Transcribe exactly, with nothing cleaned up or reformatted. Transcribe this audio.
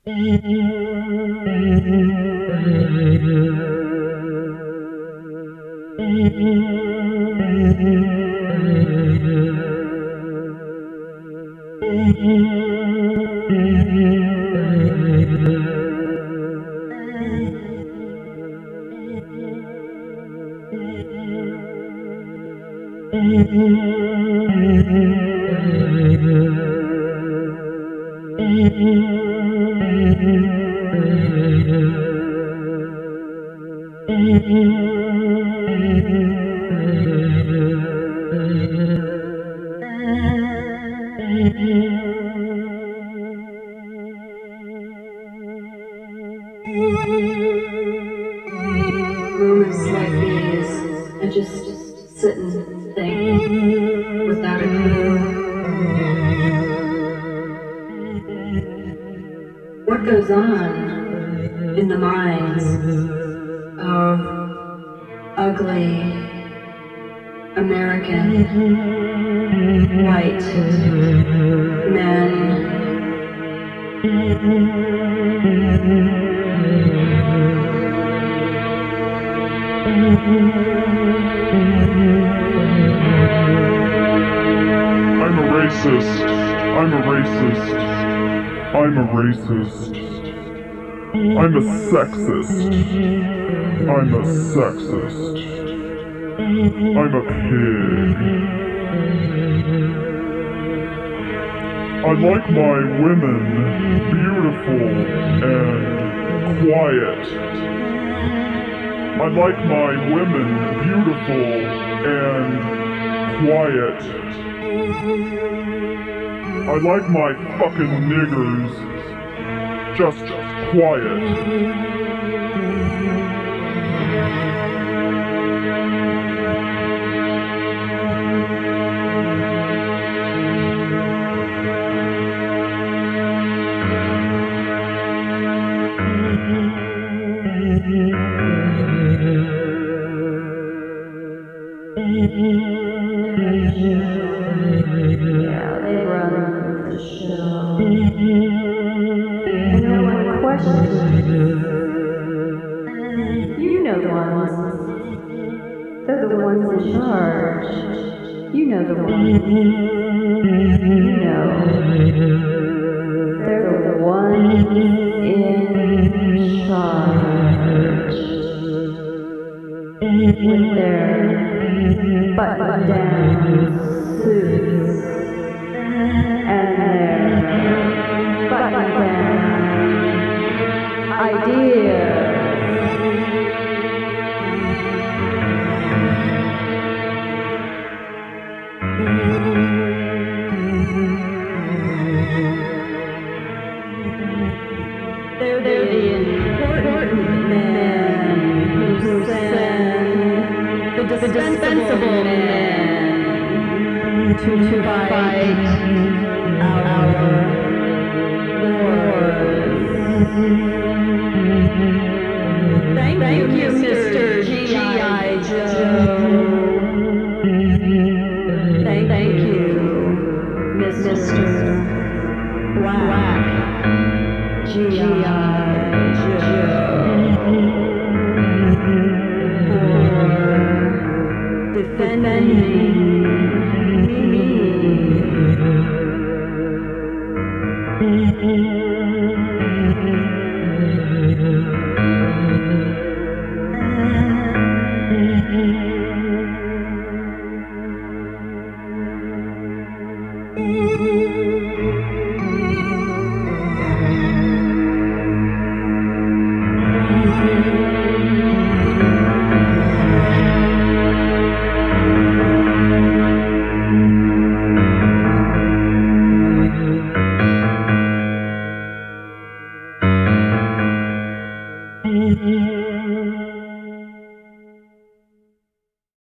Moments like these, I just sit and think without a clue. What goes on in the minds of ugly American white men? I'm a racist. I'm a racist. I'm a racist. I'm a sexist. I'm a sexist. I'm a pig. I like my women beautiful and quiet. I like my women beautiful and quiet. I like my fucking niggers just quiet. Yeah, they run the show. And no one questions. You know the ones. They're the ones in charge. You know the ones. You know. They're the ones in charge. With their button-down suits and their button-down ideas. They're the important men who send the dispensable men to, to fight our wars. Thank, Thank you, Mister G I Joe. Thank, thank you, Mister Black G I Joe. For defending me. Thank you.